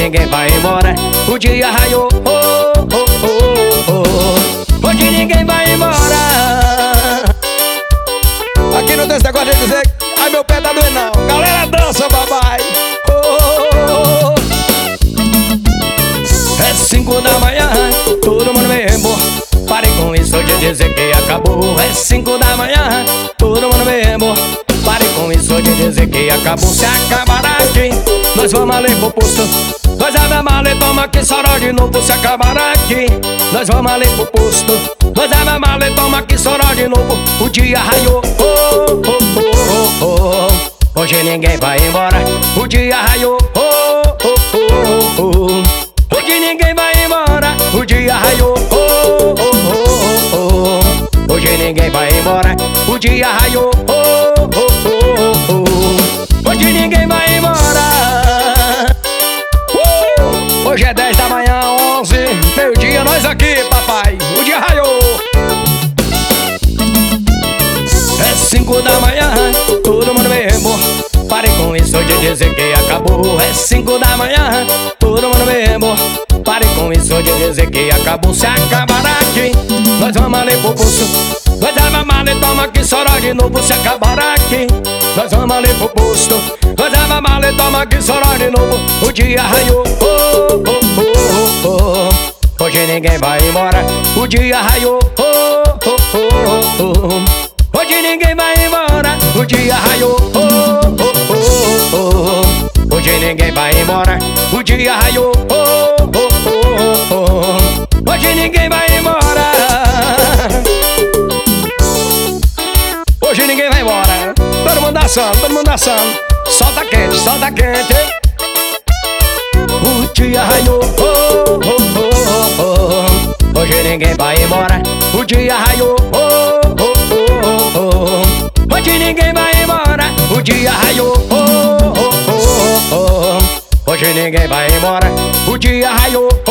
ninguém vai embora, o dia raiou. Hoje ninguém vai embora. Aqui não tem esse negócio de dizer ai meu pé tá doendo não. Galera dança, papai. É 5 da manhã, todo mundo me embora. Pare com isso de dizer que acabou. É 5 da manhã, todo mundo me embora. Pare com isso de dizer que acabou. Se acabar aqui, nós vamos ali pro posto. Nós abre a mala e toma que soró de novo. Se acabar aqui, nós vamos ali pro posto. Nós abre a mala e toma que soró de novo. O dia raiou. Hoje ninguém vai embora, o dia raiou. Hoje ninguém vai embora, o dia raiou. Hoje ninguém vai embora, o dia raiou. Hoje ninguém vai embora. Hoje é 10 da manhã, 11, meio-dia, nós aqui, papai, o dia raiou. É 5 da manhã, todo mundo me embora. Pare com isso de dizer que acabou. É 5 da manhã, todo mundo me embora. Pare com isso de dizer que acabou. Se acabar aqui, nós vamos ali pro posto. Nós abre a mala e toma que soró de novo. Se acabar aqui, nós vamos ali pro posto. Nós abre a mala e toma que soró de novo. O dia raiou. Hoje ninguém vai embora, o dia raiou. Hoje ninguém vai embora, o dia raiou. Hoje ninguém vai embora, o dia raiou. Hoje ninguém vai embora. Hoje ninguém vai embora. Todo mundo dançando, todo mundo dançando. Solta quente, solta quente. O dia raiou. Hoje ninguém vai embora, o dia raiou. Hoje ninguém vai embora, o dia raiou. Hoje ninguém vai embora, o dia raiou.